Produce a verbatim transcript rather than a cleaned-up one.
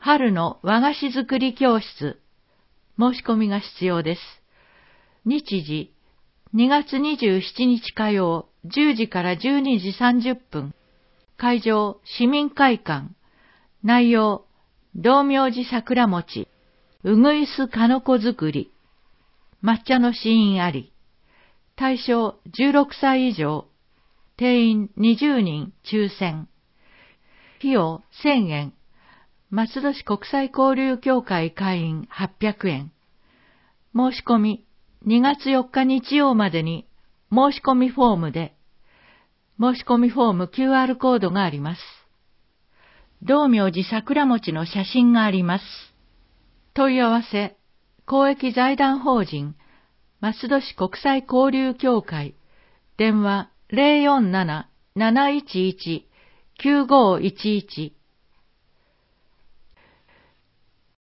春の和菓子作り教室。申し込みが必要です。日時、にがつにじゅうしちにち火曜、じゅうじからじゅうにじさんじゅっぷん。会場、市民会館。内容、道明寺桜餅、うぐいすかのこ作り、抹茶の試飲あり。対象じゅうろくさい以上。定員にじゅうにん抽選。費用せんえん。松戸市国際交流協会会員はっぴゃくえん。申し込みにがつよっか日曜までに申し込みフォームで、申し込みフォーム キューアール コードがあります。道明寺桜餅の写真があります。問い合わせ、公益財団法人松戸市国際交流協会、電話 ゼロよんなな なないちいち きゅうごいちいち